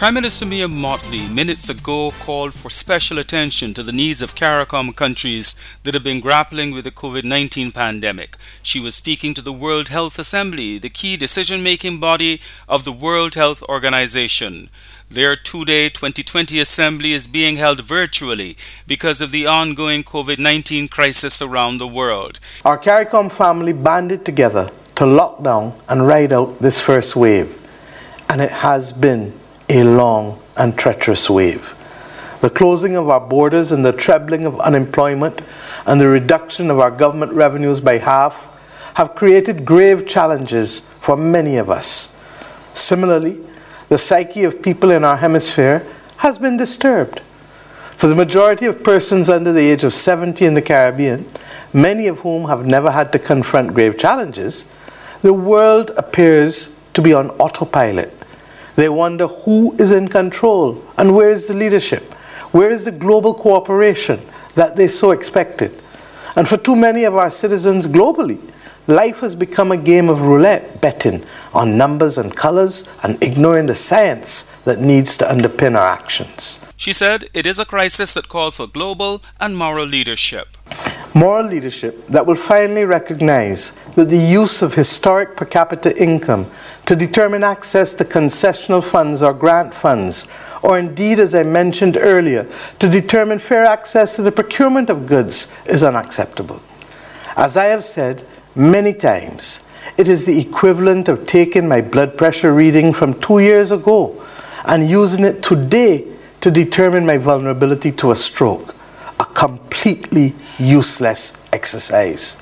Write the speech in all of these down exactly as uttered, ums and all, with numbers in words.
Prime Minister Mia Mottley minutes ago called for special attention to the needs of CARICOM countries that have been grappling with the COVID nineteen pandemic. She was speaking to the World Health Assembly, the key decision-making body of the World Health Organization. Their two-day twenty twenty assembly is being held virtually because of the ongoing COVID nineteen crisis around the world. Our CARICOM family banded together to lock down and ride out this first wave, and it has been a long and treacherous wave. The closing of our borders and the trebling of unemployment and the reduction of our government revenues by half have created grave challenges for many of us. Similarly, the psyche of people in our hemisphere has been disturbed. For the majority of persons under the age of seventy in the Caribbean, many of whom have never had to confront grave challenges, the world appears to be on autopilot. They wonder who is in control and where is the leadership? Where is the global cooperation that they so expected? And for too many of our citizens globally, life has become a game of roulette, betting on numbers and colors and ignoring the science that needs to underpin our actions. She said it is a crisis that calls for global and moral leadership. Moral leadership that will finally recognize that the use of historic per capita income to determine access to concessional funds or grant funds, or indeed, as I mentioned earlier, to determine fair access to the procurement of goods is unacceptable. As I have said many times, it is the equivalent of taking my blood pressure reading from two years ago and using it today to determine my vulnerability to a stroke. A completely useless exercise.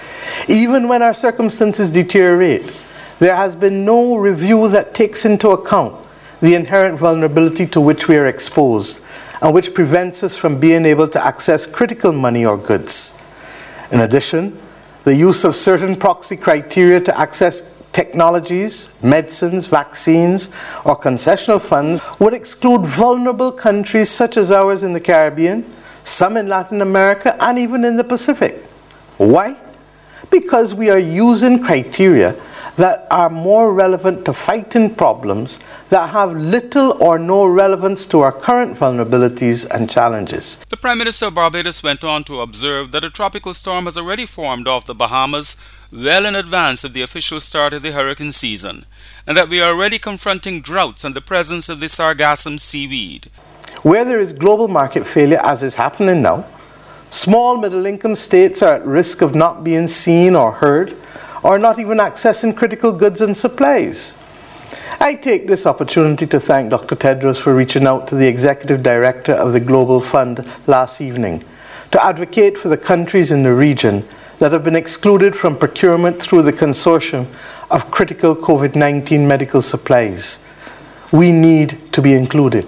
Even when our circumstances deteriorate, there has been no review that takes into account the inherent vulnerability to which we are exposed and which prevents us from being able to access critical money or goods. In addition, the use of certain proxy criteria to access technologies, medicines, vaccines, or concessional funds would exclude vulnerable countries such as ours in the Caribbean, some in Latin America, and even in the Pacific. Why? Because we are using criteria that are more relevant to fighting problems that have little or no relevance to our current vulnerabilities and challenges. The Prime Minister of Barbados went on to observe that a tropical storm has already formed off the Bahamas well in advance of the official start of the hurricane season, and that we are already confronting droughts and the presence of the sargassum seaweed. Where there is global market failure, as is happening now, small middle-income states are at risk of not being seen or heard, or not even accessing critical goods and supplies. I take this opportunity to thank Doctor Tedros for reaching out to the Executive Director of the Global Fund last evening to advocate for the countries in the region that have been excluded from procurement through the consortium of critical COVID nineteen medical supplies. We need to be included.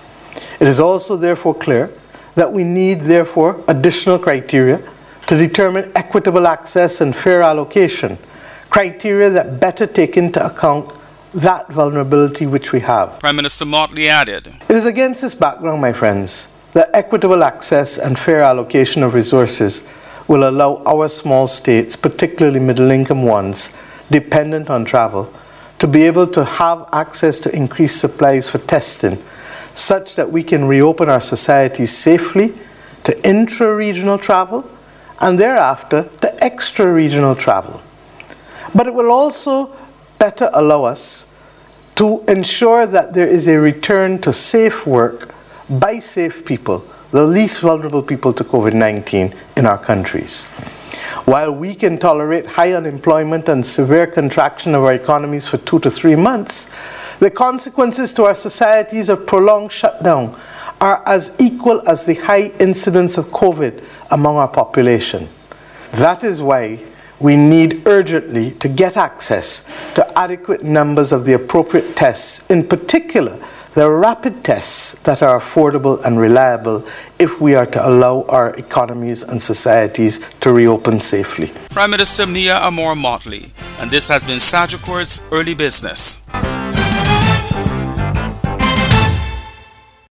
It is also therefore clear that we need therefore additional criteria to determine equitable access and fair allocation, criteria that better take into account that vulnerability which we have. Prime Minister Mottley added, It is against this background, my friends, that equitable access and fair allocation of resources will allow our small states, particularly middle-income ones, dependent on travel, to be able to have access to increased supplies for testing, such that we can reopen our societies safely to intra-regional travel and thereafter to extra-regional travel. But it will also better allow us to ensure that there is a return to safe work by safe people, the least vulnerable people to COVID nineteen in our countries. While we can tolerate high unemployment and severe contraction of our economies for two to three months, the consequences to our societies of prolonged shutdown are as equal as the high incidence of COVID among our population. That is why we need urgently to get access to adequate numbers of the appropriate tests, in particular the rapid tests that are affordable and reliable if we are to allow our economies and societies to reopen safely. Prime Minister Mia Amor Mottley, and this has been Sagicor's Early Business.